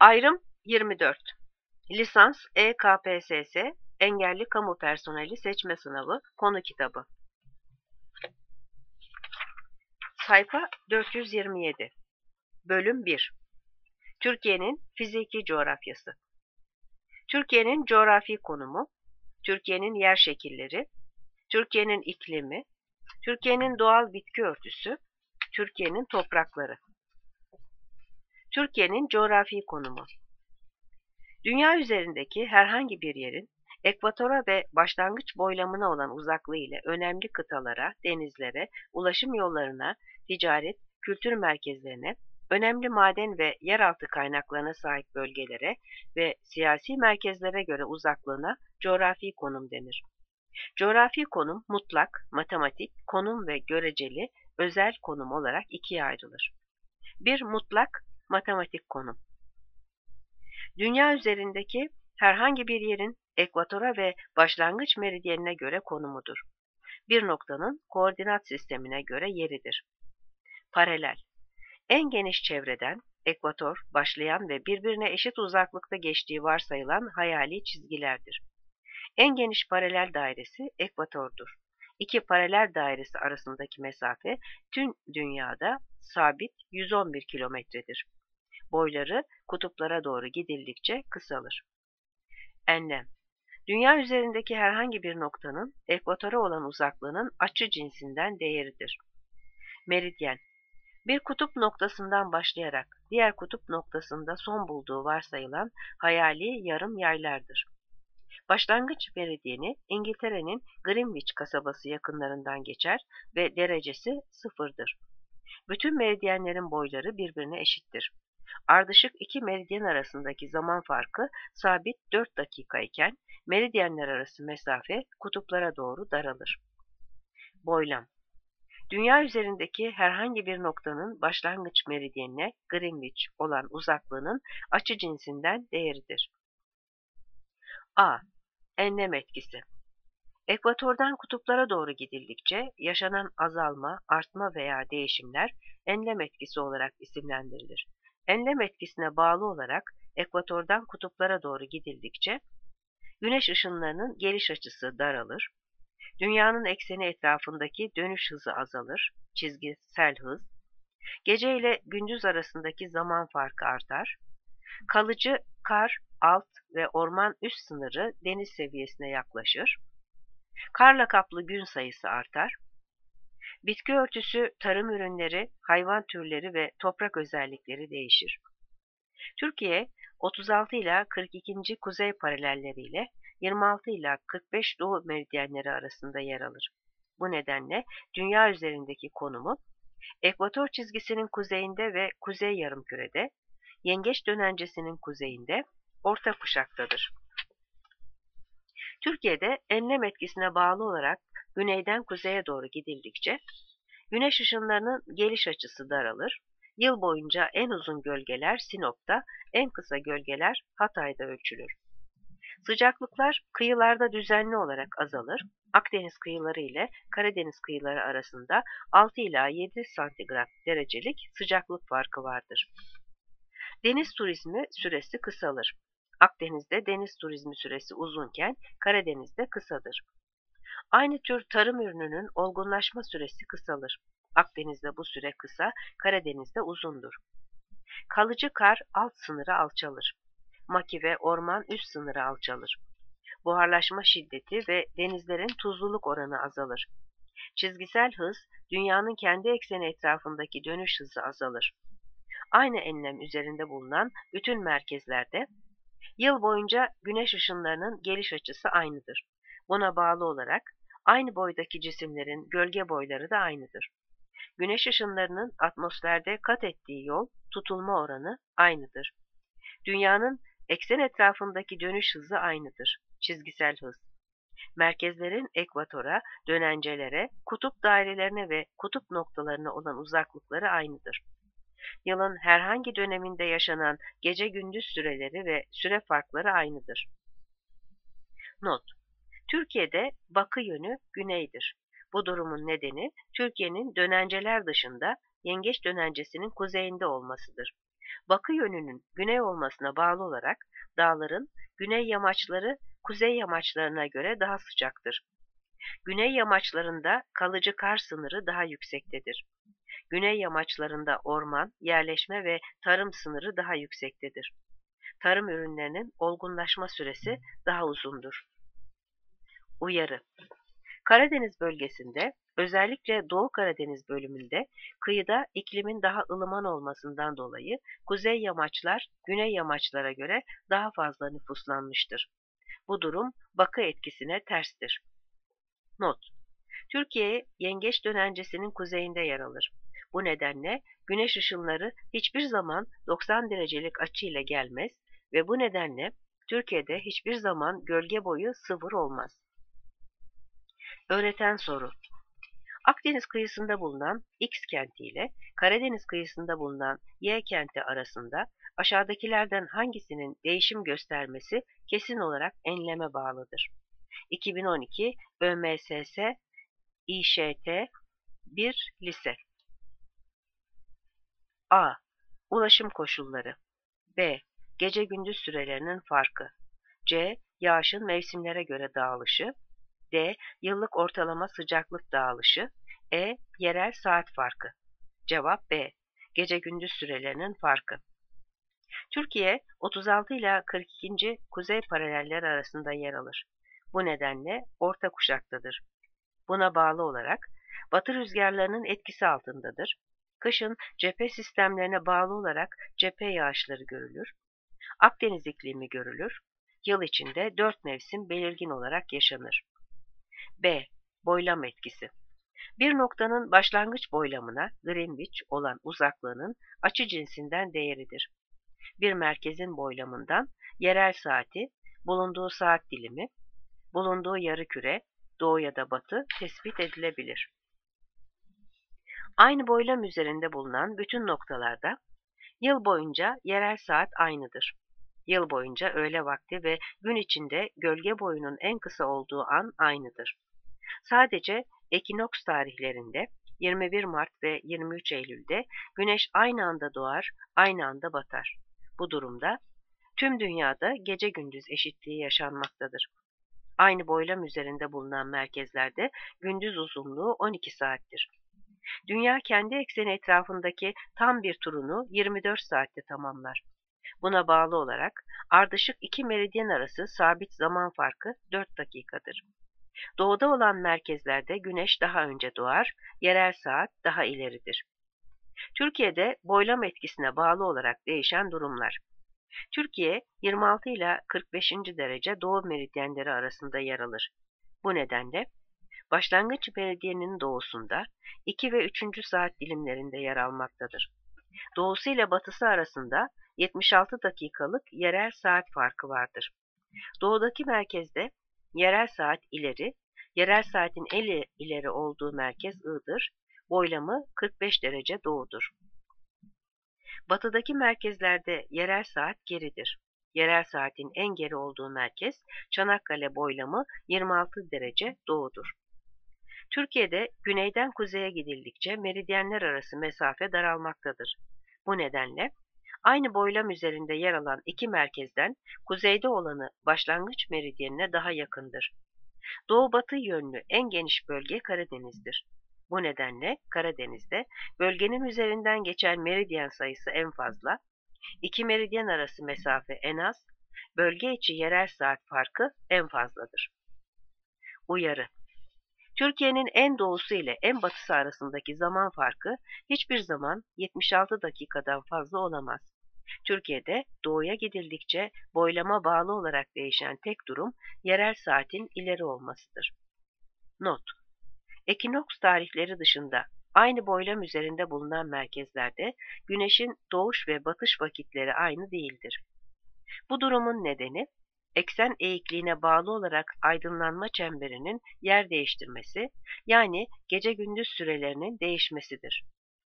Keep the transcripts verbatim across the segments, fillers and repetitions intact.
Ayrım yirmi dört. Lisans E K P S S Engelli Kamu Personeli Seçme Sınavı Konu Kitabı. Sayfa dört yüz yirmi yedi. Bölüm bir. Türkiye'nin fiziki coğrafyası. Türkiye'nin coğrafi konumu, Türkiye'nin yer şekilleri, Türkiye'nin iklimi, Türkiye'nin doğal bitki örtüsü, Türkiye'nin toprakları. Türkiye'nin coğrafi konumu. Dünya üzerindeki herhangi bir yerin ekvatora ve başlangıç boylamına olan uzaklığı ile önemli kıtalara, denizlere, ulaşım yollarına, ticaret, kültür merkezlerine, önemli maden ve yeraltı kaynaklarına sahip bölgelere ve siyasi merkezlere göre uzaklığına coğrafi konum denir. Coğrafi konum mutlak, matematik, konum ve göreceli, özel konum olarak ikiye ayrılır. Bir mutlak, matematik konum. Dünya üzerindeki herhangi bir yerin ekvatora ve başlangıç meridyenine göre konumudur. Bir noktanın koordinat sistemine göre yeridir. Paralel. En geniş çevreden, ekvator, başlayan ve birbirine eşit uzaklıkta geçtiği varsayılan hayali çizgilerdir. En geniş paralel dairesi ekvatordur. İki paralel dairesi arasındaki mesafe tüm dünyada sabit yüz on bir kilometredir. Boyları kutuplara doğru gidildikçe kısalır. Enlem. Dünya üzerindeki herhangi bir noktanın ekvatora olan uzaklığının açı cinsinden değeridir. Meridyen. Bir kutup noktasından başlayarak diğer kutup noktasında son bulduğu varsayılan hayali yarım yaylardır. Başlangıç meridyeni İngiltere'nin Greenwich kasabası yakınlarından geçer ve derecesi sıfırdır. Bütün meridyenlerin boyları birbirine eşittir. Ardışık iki meridyen arasındaki zaman farkı sabit dört dakika iken meridyenler arası mesafe kutuplara doğru daralır. Boylam. Dünya üzerindeki herhangi bir noktanın başlangıç meridyenine Greenwich olan uzaklığının açı cinsinden değeridir. A. Enlem etkisi. Ekvatordan kutuplara doğru gidildikçe yaşanan azalma, artma veya değişimler enlem etkisi olarak isimlendirilir. Enlem etkisine bağlı olarak ekvatordan kutuplara doğru gidildikçe güneş ışınlarının geliş açısı daralır, dünyanın ekseni etrafındaki dönüş hızı azalır, çizgisel hız, gece ile gündüz arasındaki zaman farkı artar, kalıcı kar alt ve orman üst sınırı deniz seviyesine yaklaşır, karla kaplı gün sayısı artar, bitki örtüsü, tarım ürünleri, hayvan türleri ve toprak özellikleri değişir. Türkiye, otuz altı ila kırk ikinci kuzey paralelleriyle yirmi altı ila kırk beş doğu meridyenleri arasında yer alır. Bu nedenle dünya üzerindeki konumu, ekvator çizgisinin kuzeyinde ve kuzey yarımkürede, yengeç dönencesinin kuzeyinde, orta kuşaktadır. Türkiye'de enlem etkisine bağlı olarak güneyden kuzeye doğru gidildikçe, güneş ışınlarının geliş açısı daralır, yıl boyunca en uzun gölgeler Sinop'ta, en kısa gölgeler Hatay'da ölçülür. Sıcaklıklar kıyılarda düzenli olarak azalır, Akdeniz kıyıları ile Karadeniz kıyıları arasında altı ila yedi santigrat derecelik sıcaklık farkı vardır. Deniz turizmi süresi kısalır. Akdeniz'de deniz turizmi süresi uzunken Karadeniz'de kısadır. Aynı tür tarım ürününün olgunlaşma süresi kısalır. Akdeniz'de bu süre kısa, Karadeniz'de uzundur. Kalıcı kar alt sınırı alçalır. Maki ve orman üst sınırı alçalır. Buharlaşma şiddeti ve denizlerin tuzluluk oranı azalır. Çizgisel hız, dünyanın kendi ekseni etrafındaki dönüş hızı azalır. Aynı enlem üzerinde bulunan bütün merkezlerde yıl boyunca güneş ışınlarının geliş açısı aynıdır. Buna bağlı olarak aynı boydaki cisimlerin gölge boyları da aynıdır. Güneş ışınlarının atmosferde kat ettiği yol, tutulma oranı aynıdır. Dünyanın eksen etrafındaki dönüş hızı aynıdır. Çizgisel hız. Merkezlerin ekvatora, dönencelere, kutup dairelerine ve kutup noktalarına olan uzaklıkları aynıdır. Yılın herhangi döneminde yaşanan gece gündüz süreleri ve süre farkları aynıdır. Not: Türkiye'de bakı yönü güneydir. Bu durumun nedeni Türkiye'nin dönenceler dışında yengeç dönencesinin kuzeyinde olmasıdır. Bakı yönünün güney olmasına bağlı olarak dağların güney yamaçları kuzey yamaçlarına göre daha sıcaktır. Güney yamaçlarında kalıcı kar sınırı daha yüksektedir. Güney yamaçlarında orman, yerleşme ve tarım sınırı daha yüksektedir. Tarım ürünlerinin olgunlaşma süresi daha uzundur. Uyarı: Karadeniz bölgesinde, özellikle Doğu Karadeniz bölümünde kıyıda iklimin daha ılıman olmasından dolayı kuzey yamaçlar güney yamaçlara göre daha fazla nüfuslanmıştır. Bu durum bakı etkisine terstir. Not: Türkiye, Yengeç Dönencesi'nin kuzeyinde yer alır. Bu nedenle güneş ışınları hiçbir zaman doksan derecelik açıyla gelmez ve bu nedenle Türkiye'de hiçbir zaman gölge boyu sıfır olmaz. Öğreten soru: Akdeniz kıyısında bulunan X kenti ile Karadeniz kıyısında bulunan Y kenti arasında aşağıdakilerden hangisinin değişim göstermesi kesin olarak enleme bağlıdır? iki bin on iki ÖMSS İŞT bir Lise. A. Ulaşım koşulları. B. Gece gündüz sürelerinin farkı. C. Yağışın mevsimlere göre dağılışı. D. Yıllık ortalama sıcaklık dağılışı. E. Yerel saat farkı. Cevap B. Gece gündüz sürelerinin farkı. Türkiye, otuz altı ila kırk iki. kuzey paraleller arasında yer alır. Bu nedenle orta kuşaktadır. Buna bağlı olarak batı rüzgarlarının etkisi altındadır. Kışın cephe sistemlerine bağlı olarak cephe yağışları görülür. Akdeniz iklimi görülür. Yıl içinde dört mevsim belirgin olarak yaşanır. B. Boylam etkisi. Bir noktanın başlangıç boylamına Greenwich olan uzaklığının açı cinsinden değeridir. Bir merkezin boylamından yerel saati, bulunduğu saat dilimi, bulunduğu yarıküre, doğu ya da batı tespit edilebilir. Aynı boylam üzerinde bulunan bütün noktalarda yıl boyunca yerel saat aynıdır. Yıl boyunca öğle vakti ve gün içinde gölge boyunun en kısa olduğu an aynıdır. Sadece ekinoks tarihlerinde yirmi bir Mart ve yirmi üç Eylül'de güneş aynı anda doğar, aynı anda batar. Bu durumda tüm dünyada gece gündüz eşitliği yaşanmaktadır. Aynı boylam üzerinde bulunan merkezlerde gündüz uzunluğu on iki saattir. Dünya kendi ekseni etrafındaki tam bir turunu yirmi dört saatte tamamlar. Buna bağlı olarak ardışık iki meridyen arası sabit zaman farkı dört dakikadır. Doğuda olan merkezlerde güneş daha önce doğar, yerel saat daha ileridir. Türkiye'de boylam etkisine bağlı olarak değişen durumlar. Türkiye, yirmi altı ila kırk beşinci derece doğu meridyenleri arasında yer alır. Bu nedenle başlangıç meridyeninin doğusunda iki ve üçüncü saat dilimlerinde yer almaktadır. Doğusu ile batısı arasında yetmiş altı dakikalık yerel saat farkı vardır. Doğudaki merkezde yerel saat ileri, yerel saatin en ileri olduğu merkez Iğdır, boylamı kırk beş derece doğudur. Batıdaki merkezlerde yerel saat geridir. Yerel saatin en geri olduğu merkez Çanakkale, boylamı yirmi altı derece doğudur. Türkiye'de güneyden kuzeye gidildikçe meridyenler arası mesafe daralmaktadır. Bu nedenle aynı boylam üzerinde yer alan iki merkezden kuzeyde olanı başlangıç meridyenine daha yakındır. Doğu-batı yönlü en geniş bölge Karadeniz'dir. Bu nedenle Karadeniz'de bölgenin üzerinden geçen meridyen sayısı en fazla, iki meridyen arası mesafe en az, bölge içi yerel saat farkı en fazladır. Uyarı: Türkiye'nin en doğusu ile en batısı arasındaki zaman farkı hiçbir zaman yetmiş altı dakikadan fazla olamaz. Türkiye'de doğuya gidildikçe boylama bağlı olarak değişen tek durum yerel saatin ileri olmasıdır. Not: Ekinoks tarihleri dışında aynı boylam üzerinde bulunan merkezlerde güneşin doğuş ve batış vakitleri aynı değildir. Bu durumun nedeni eksen eğikliğine bağlı olarak aydınlanma çemberinin yer değiştirmesi, yani gece gündüz sürelerinin değişmesidir.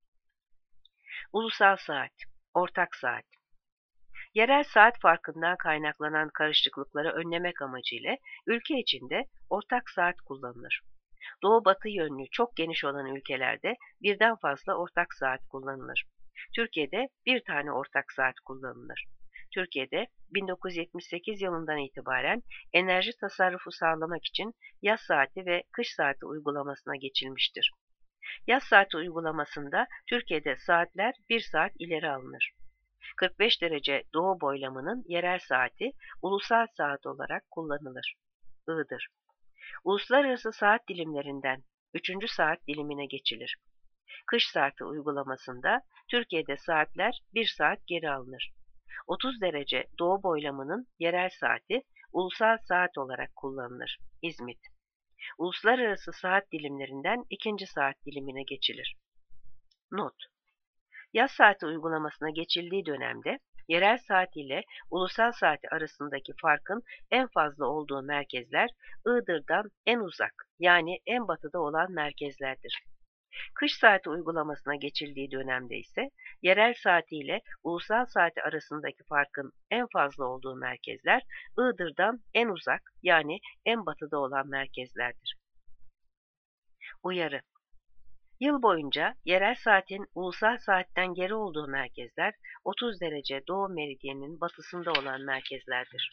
Ulusal saat, ortak saat. Yerel saat farkından kaynaklanan karışıklıkları önlemek amacıyla ülke içinde ortak saat kullanılır. Doğu-batı yönlü çok geniş olan ülkelerde birden fazla ortak saat kullanılır. Türkiye'de bir tane ortak saat kullanılır. Türkiye'de bin dokuz yüz yetmiş sekiz yılından itibaren enerji tasarrufu sağlamak için yaz saati ve kış saati uygulamasına geçilmiştir. Yaz saati uygulamasında Türkiye'de saatler bir saat ileri alınır. kırk beş derece doğu boylamının yerel saati ulusal saat olarak kullanılır. I'dır. Uluslararası saat dilimlerinden üçüncü saat dilimine geçilir. Kış saati uygulamasında Türkiye'de saatler bir saat geri alınır. otuz derece doğu boylamının yerel saati ulusal saat olarak kullanılır. İzmit. Uluslararası saat dilimlerinden ikinci saat dilimine geçilir. Not: Yaz saati uygulamasına geçildiği dönemde yerel saat ile ulusal saati arasındaki farkın en fazla olduğu merkezler Iğdır'dan en uzak yani en batıda olan merkezlerdir. Kış saati uygulamasına geçildiği dönemde ise yerel saati ile ulusal saati arasındaki farkın en fazla olduğu merkezler Iğdır'dan en uzak yani en batıda olan merkezlerdir. Uyarı: Yıl boyunca yerel saatin ulusal saatten geri olduğu merkezler otuz derece doğu meridyeninin batısında olan merkezlerdir.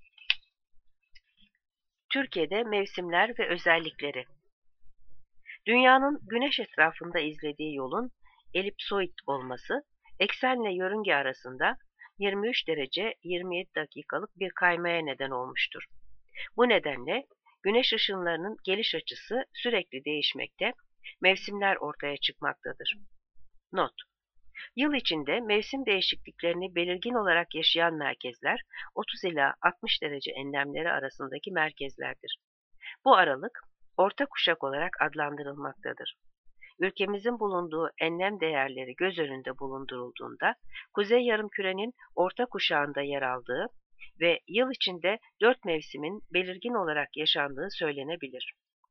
Türkiye'de mevsimler ve özellikleri. Dünyanın güneş etrafında izlediği yolun elipsoid olması, eksenle yörünge arasında yirmi üç derece yirmi yedi dakikalık bir kaymaya neden olmuştur. Bu nedenle güneş ışınlarının geliş açısı sürekli değişmekte, mevsimler ortaya çıkmaktadır. Not: Yıl içinde mevsim değişikliklerini belirgin olarak yaşayan merkezler otuz ila altmış derece enlemleri arasındaki merkezlerdir. Bu aralık orta kuşak olarak adlandırılmaktadır. Ülkemizin bulunduğu enlem değerleri göz önünde bulundurulduğunda Kuzey Yarımküre'nin orta kuşağında yer aldığı ve yıl içinde dört mevsimin belirgin olarak yaşandığı söylenebilir.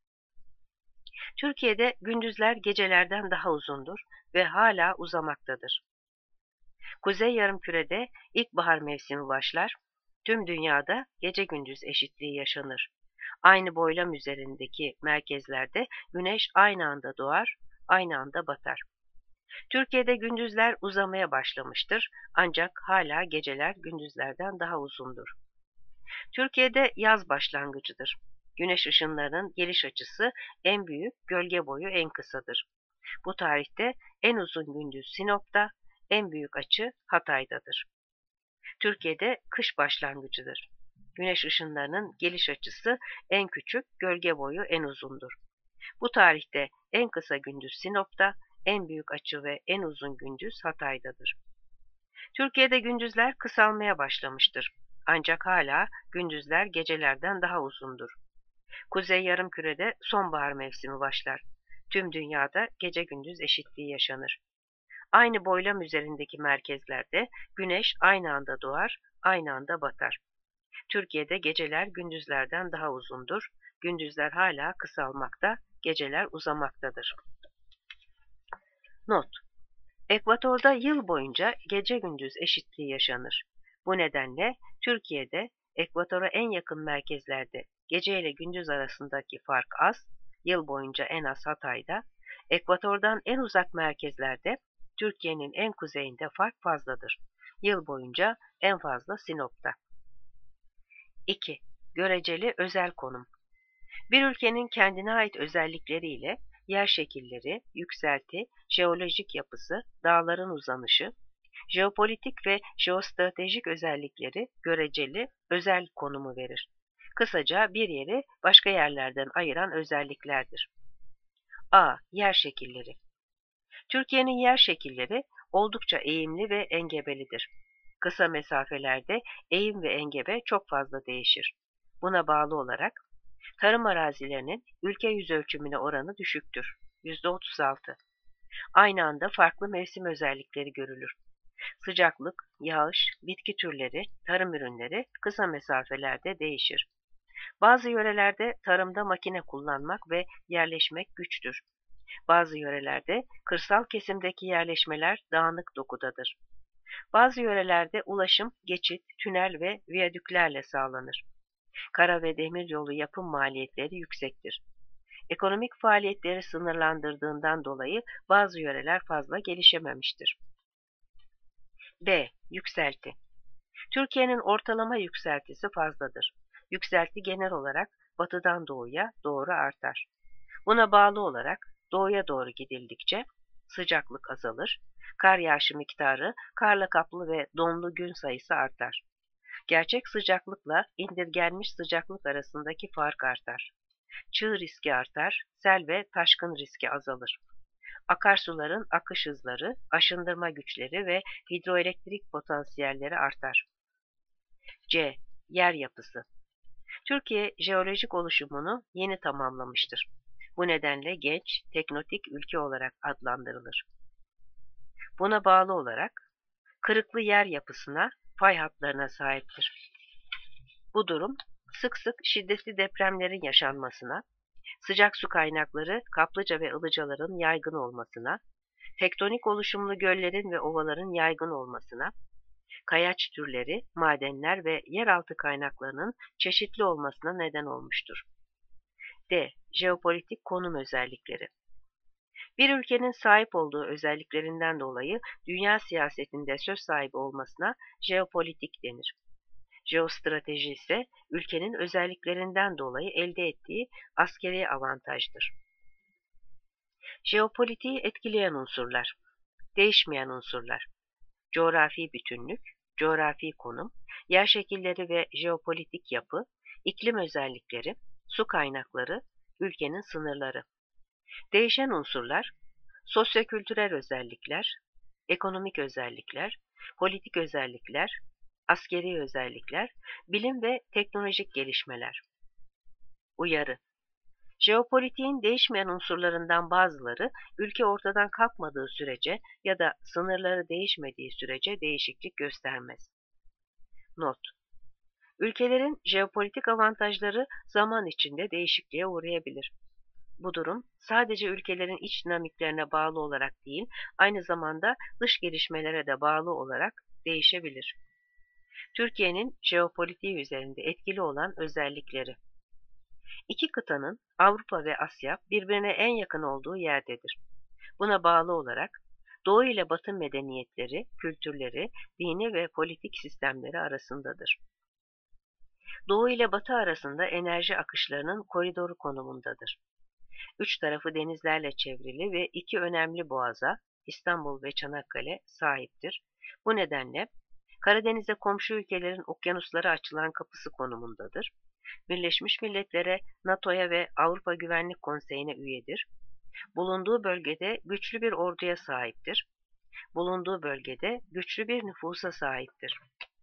Türkiye'de gündüzler gecelerden daha uzundur ve hala uzamaktadır. Kuzey Yarımküre'de ilkbahar mevsimi başlar, tüm dünyada gece gündüz eşitliği yaşanır. Aynı boylam üzerindeki merkezlerde güneş aynı anda doğar, aynı anda batar. Türkiye'de gündüzler uzamaya başlamıştır ancak hala geceler gündüzlerden daha uzundur. Türkiye'de yaz başlangıcıdır. Güneş ışınlarının geliş açısı en büyük, gölge boyu en kısadır. Bu tarihte en uzun gündüz Sinop'ta, en büyük açı Hatay'dadır. Türkiye'de kış başlangıcıdır. Güneş ışınlarının geliş açısı en küçük, gölge boyu en uzundur. Bu tarihte en kısa gündüz Sinop'ta, en büyük açı ve en uzun gündüz Hatay'dadır. Türkiye'de gündüzler kısalmaya başlamıştır. Ancak hala gündüzler gecelerden daha uzundur. Kuzey Yarımküre'de sonbahar mevsimi başlar. Tüm dünyada gece gündüz eşitliği yaşanır. Aynı boylam üzerindeki merkezlerde güneş aynı anda doğar, aynı anda batar. Türkiye'de geceler gündüzlerden daha uzundur. Gündüzler hala kısalmakta, geceler uzamaktadır. Not: Ekvatorda yıl boyunca gece gündüz eşitliği yaşanır. Bu nedenle Türkiye'de ekvatora en yakın merkezlerde gece ile gündüz arasındaki fark az, yıl boyunca en az Hatay'da, ekvatordan en uzak merkezlerde Türkiye'nin en kuzeyinde fark fazladır. Yıl boyunca en fazla Sinop'ta. iki. Göreceli özel konum. Bir ülkenin kendine ait özellikleriyle yer şekilleri, yükselti, jeolojik yapısı, dağların uzanışı, jeopolitik ve jeostratejik özellikleri göreceli özel konumu verir. Kısaca bir yeri başka yerlerden ayıran özelliklerdir. A. Yer şekilleri. Türkiye'nin yer şekilleri oldukça eğimli ve engebelidir. Kısa mesafelerde eğim ve engebe çok fazla değişir. Buna bağlı olarak tarım arazilerinin ülke yüzölçümüne oranı düşüktür. yüzde otuz altı. Aynı anda farklı mevsim özellikleri görülür. Sıcaklık, yağış, bitki türleri, tarım ürünleri kısa mesafelerde değişir. Bazı yörelerde tarımda makine kullanmak ve yerleşmek güçtür. Bazı yörelerde kırsal kesimdeki yerleşmeler dağınık dokudadır. Bazı yörelerde ulaşım, geçit, tünel ve viyadüklerle sağlanır. Kara ve demir yolu yapım maliyetleri yüksektir. Ekonomik faaliyetleri sınırlandırdığından dolayı bazı yöreler fazla gelişememiştir. B. Yükselti. Türkiye'nin ortalama yükseltisi fazladır. Yükselti genel olarak batıdan doğuya doğru artar. Buna bağlı olarak doğuya doğru gidildikçe sıcaklık azalır, kar yağışı miktarı, karla kaplı ve donlu gün sayısı artar. Gerçek sıcaklıkla indirgenmiş sıcaklık arasındaki fark artar. Çığ riski artar, sel ve taşkın riski azalır. Akarsuların akış hızları, aşındırma güçleri ve hidroelektrik potansiyelleri artar. C. Yer yapısı. Türkiye jeolojik oluşumunu yeni tamamlamıştır. Bu nedenle genç, teknotik ülke olarak adlandırılır. Buna bağlı olarak kırıklı yer yapısına, fay hatlarına sahiptir. Bu durum sık sık şiddetli depremlerin yaşanmasına, sıcak su kaynakları, kaplıca ve ılıcaların yaygın olmasına, tektonik oluşumlu göllerin ve ovaların yaygın olmasına, kayaç türleri, madenler ve yeraltı kaynaklarının çeşitli olmasına neden olmuştur. D. Jeopolitik konum özellikleri. Bir ülkenin sahip olduğu özelliklerinden dolayı dünya siyasetinde söz sahibi olmasına jeopolitik denir. Jeostrateji ise ülkenin özelliklerinden dolayı elde ettiği askeri avantajdır. Jeopolitiği etkileyen unsurlar, değişmeyen unsurlar, coğrafi bütünlük, coğrafi konum, yer şekilleri ve jeopolitik yapı, iklim özellikleri, su kaynakları, ülkenin sınırları. Değişen unsurlar, sosyokültürel özellikler, ekonomik özellikler, politik özellikler, askeri özellikler, bilim ve teknolojik gelişmeler. Uyarı. Jeopolitiğin değişmeyen unsurlarından bazıları ülke ortadan kalkmadığı sürece ya da sınırları değişmediği sürece değişiklik göstermez. Not. Ülkelerin jeopolitik avantajları zaman içinde değişikliğe uğrayabilir. Bu durum sadece ülkelerin iç dinamiklerine bağlı olarak değil, aynı zamanda dış gelişmelere de bağlı olarak değişebilir. Türkiye'nin jeopolitiği üzerinde etkili olan özellikleri. İki kıtanın Avrupa ve Asya birbirine en yakın olduğu yerdedir. Buna bağlı olarak Doğu ile Batı medeniyetleri, kültürleri, dini ve politik sistemleri arasındadır. Doğu ile Batı arasında enerji akışlarının koridoru konumundadır. Üç tarafı denizlerle çevrili ve iki önemli boğaza, İstanbul ve Çanakkale, sahiptir. Bu nedenle Karadeniz'e komşu ülkelerin okyanuslara açılan kapısı konumundadır. Birleşmiş Milletler'e, NATO'ya ve Avrupa Güvenlik Konseyi'ne üyedir. Bulunduğu bölgede güçlü bir orduya sahiptir. Bulunduğu bölgede güçlü bir nüfusa sahiptir.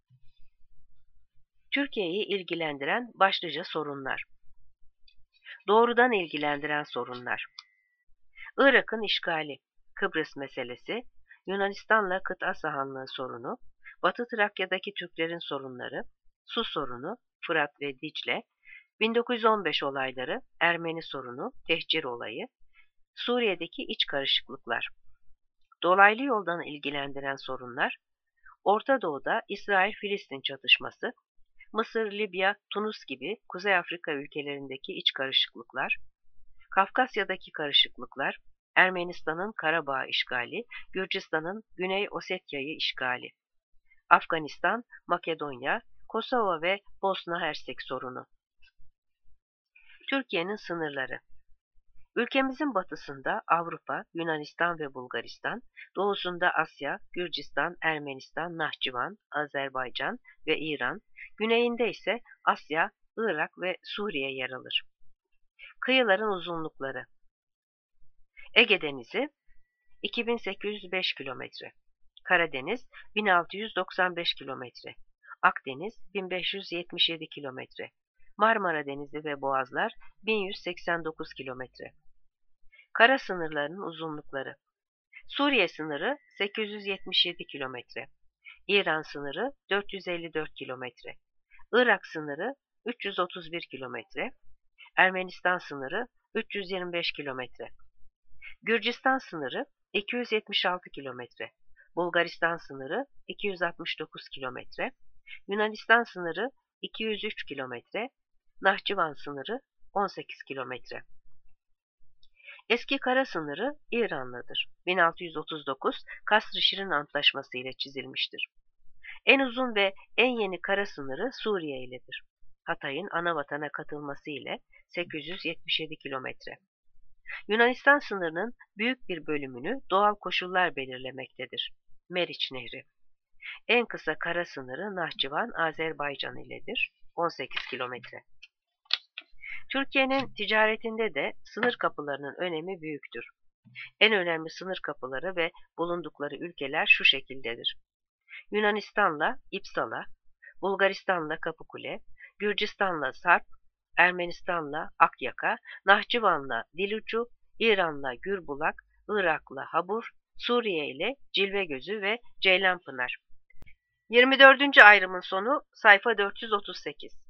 Türkiye'yi ilgilendiren başlıca sorunlar. Doğrudan ilgilendiren sorunlar. Irak'ın işgali, Kıbrıs meselesi, Yunanistan'la kıta sahanlığı sorunu, Batı Trakya'daki Türklerin sorunları, su sorunu, Fırat ve Dicle, bin dokuz yüz on beş olayları, Ermeni sorunu, tehcir olayı, Suriye'deki iç karışıklıklar. Dolaylı yoldan ilgilendiren sorunlar, Orta Doğu'da İsrail-Filistin çatışması, Mısır, Libya, Tunus gibi Kuzey Afrika ülkelerindeki iç karışıklıklar, Kafkasya'daki karışıklıklar, Ermenistan'ın Karabağ işgali, Gürcistan'ın Güney Osetya'yı işgali, Afganistan, Makedonya, Kosova ve Bosna Hersek sorunu. Türkiye'nin sınırları. Ülkemizin batısında Avrupa, Yunanistan ve Bulgaristan, doğusunda Asya, Gürcistan, Ermenistan, Nahçıvan, Azerbaycan ve İran, güneyinde ise Asya, Irak ve Suriye yer alır. Kıyıların uzunlukları. Ege Denizi iki bin sekiz yüz beş kilometre, Karadeniz bin altı yüz doksan beş kilometre, Akdeniz bin beş yüz yetmiş yedi kilometre, Marmara Denizi ve Boğazlar bin yüz seksen dokuz kilometre. Kara sınırlarının uzunlukları. Suriye sınırı sekiz yüz yetmiş yedi kilometre, İran sınırı dört yüz elli dört kilometre, Irak sınırı üç yüz otuz bir kilometre, Ermenistan sınırı üç yüz yirmi beş kilometre, Gürcistan sınırı iki yüz yetmiş altı kilometre, Bulgaristan sınırı iki yüz altmış dokuz kilometre, Yunanistan sınırı iki yüz üç kilometre, Nahçıvan sınırı on sekiz kilometre. Eski kara sınırı İran'ladır. bin altı yüz otuz dokuz Kasr-ı Şirin Antlaşması ile çizilmiştir. En uzun ve en yeni kara sınırı Suriye iledir. Hatay'ın anavatana katılması ile sekiz yüz yetmiş yedi kilometre. Yunanistan sınırının büyük bir bölümünü doğal koşullar belirlemektedir. Meriç Nehri. En kısa kara sınırı Nahçıvan, Azerbaycan iledir. on sekiz kilometre. Türkiye'nin ticaretinde de sınır kapılarının önemi büyüktür. En önemli sınır kapıları ve bulundukları ülkeler şu şekildedir: Yunanistan'la İpsala, Bulgaristan'la Kapıkule, Gürcistan'la Sarp, Ermenistan'la Akyaka, Nahçıvan'la Dilucu, İran'la Gürbulak, Irak'la Habur, Suriye ile Cilvegözü ve Ceylanpınar. yirmi dördüncü ayrımın sonu sayfa dört yüz otuz sekiz.